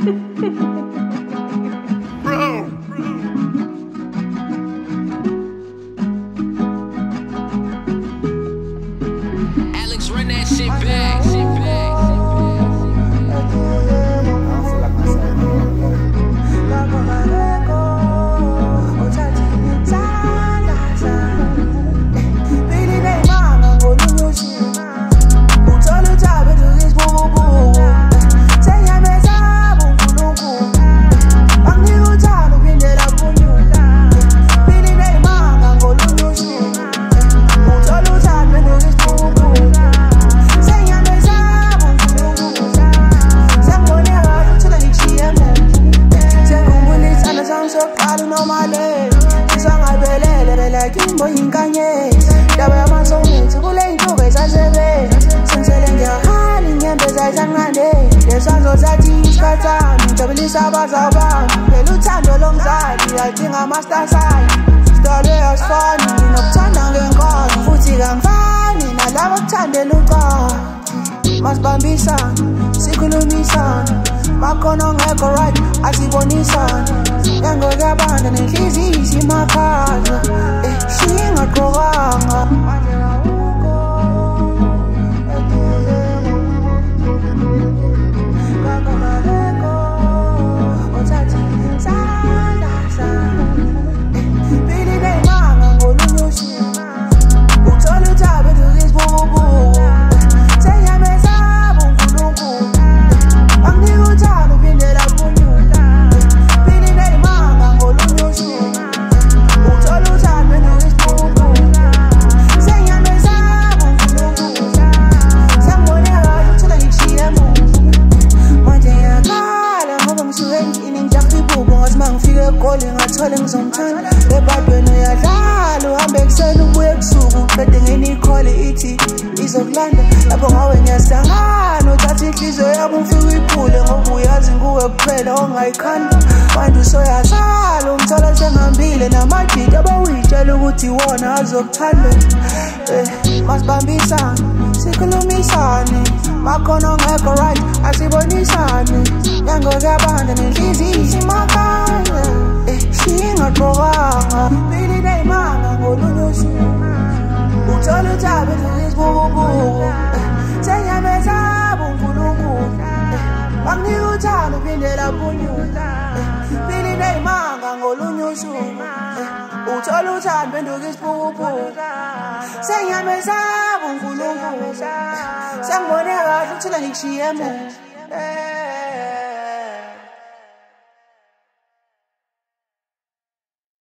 Alex, run that shit back. Kimbo yinkanye Daba yamasongithi kule ntuke zasebe Sensele ngiyahali nyembe zayisancane Lesanzo zathi isikhathami Jabulisa abazawubami Phela uthando lomzali Yadinga ama-star sign Sidalwe asifani Nokuthanda ngenkolo Futhi kangifani Nalabo kuthandela uqobo Masibambisana Sikhulumisana Makhono ngekho right Asibonisana Yangoke abanda nenhliziyo isimakhaza Singaqokanga Ngathola ngizomthanda ebadweni uyadlala uhambe ekuseni ubuye ebusuku qede ngeni ikhole ithi izokulanda lapho ngawe ngiyasangana uthatha inhliziyo yami ufike iphule ngoba uyazi nguwe kuphela ongayikhanda manje usoyazala umthola sengihambile namadidi abawuyitshela ukuthi iwona azokuthanda masibambisane sikhulumisane makhono ngekho right asibonisane yangoke abanda nenhliziyo isimakhaza Singaqokanga Phili neyimanga ngolunye usuku Uthola uthabe nesibukubuku Senyamezaba uNkulunkulu Banginika uthando phindela phunyula Phili neyimanga ngolunye usuku Uthola uthando phenduka isibukubuku Senyamezaba uNkulunkulu Sengibone kahle uthula ngikushiye emuva